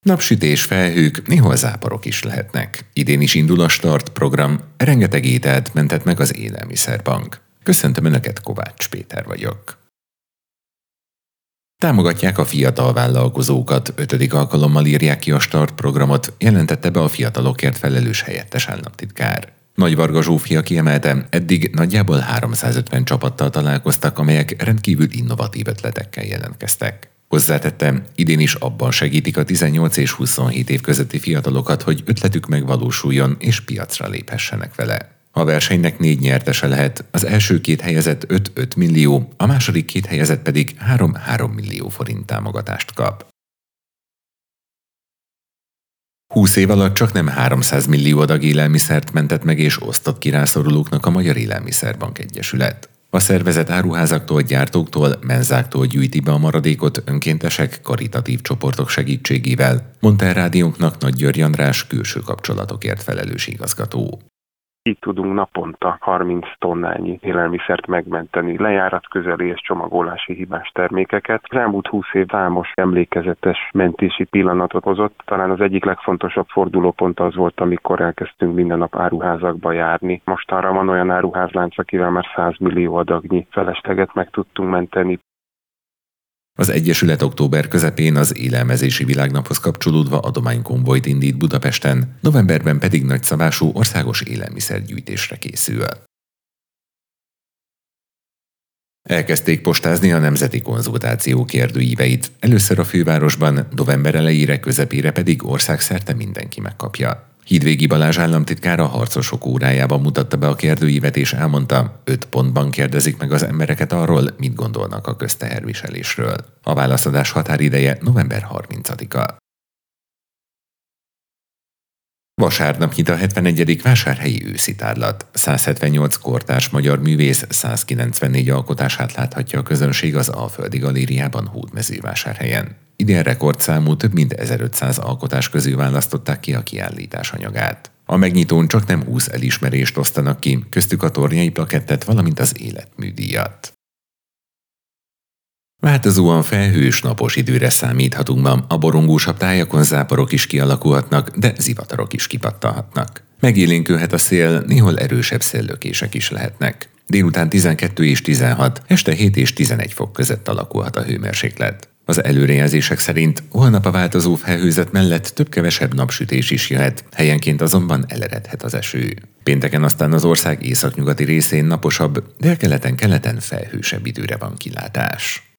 Napsütés, felhők, néhol záporok is lehetnek. Idén is indul a Start program, rengeteg ételt mentett meg az Élelmiszerbank. Köszöntöm Önöket, Kovács Péter vagyok. Támogatják a fiatal vállalkozókat, 5. alkalommal írják ki a Start programot, jelentette be a fiatalokért felelős helyettes államtitkár. Nagyvarga Zsófia kiemelte, eddig nagyjából 350 csapattal találkoztak, amelyek rendkívül innovatív ötletekkel jelentkeztek. Hozzátette, idén is abban segítik a 18 és 27 év közötti fiatalokat, hogy ötletük megvalósuljon és piacra léphessenek vele. A versenynek 4 nyertese lehet, az első 2 helyezett 5-5 millió, a második 2 helyezett pedig 3-3 millió forint támogatást kap. 20 év alatt csaknem 300 millió adag élelmiszert mentett meg és osztott ki rászorulóknak a Magyar Élelmiszerbank Egyesület. A szervezet áruházaktól, gyártóktól, menzáktól gyűjti be a maradékot önkéntesek, karitatív csoportok segítségével, mondta el rádiónknak Nagy György András, külső kapcsolatokért felelős igazgató. Így tudunk naponta 30 tonnányi élelmiszert megmenteni, lejárat közeli és csomagolási hibás termékeket. Az elmúlt 20 év számos emlékezetes mentési pillanatot hozott. Talán az egyik legfontosabb fordulópont az volt, amikor elkezdtünk minden nap áruházakba járni. Mostanra van olyan áruházlánc, akivel már 100 millió adagnyi felesleget meg tudtunk menteni. Az Egyesület október közepén az Élelmezési Világnaphoz kapcsolódva adománykonvojt indít Budapesten, novemberben pedig nagyszabású országos élelmiszergyűjtésre készül. Elkezdték postázni a Nemzeti Konzultáció kérdőíveit. Először a fővárosban, november elejére, közepére pedig országszerte mindenki megkapja. Hídvégi Balázs államtitkár a harcosok órájában mutatta be a kérdőívet és elmondta, 5 pontban kérdezik meg az embereket arról, mit gondolnak a közteherviselésről. A válaszadás határideje november 30-a. Vasárnap nyit a 71. Vásárhelyi őszi tárlat. 178 kortárs magyar művész, 194 alkotását láthatja a közönség az Alföldi Galériában Hódmezővásárhelyen. Idén rekordszámú több mint 1500 alkotás közül választották ki a kiállítás anyagát. A megnyitón csaknem 20 elismerést osztanak ki, köztük a tornyai plakettet, valamint az életműdíjat. Változóan felhős, napos időre számíthatunk ma, a borongósabb tájakon záporok is kialakulhatnak, de zivatarok is kipattanhatnak. Megélénkülhet a szél, néhol erősebb széllökések is lehetnek. Délután 12 és 16, este 7 és 11 fok között alakulhat a hőmérséklet. Az előrejelzések szerint holnap a változó felhőzet mellett több-kevesebb napsütés is jöhet, helyenként azonban eleredhet az eső. Pénteken aztán az ország északnyugati részén naposabb, délkeleten-keleten felhősebb időre van kilátás.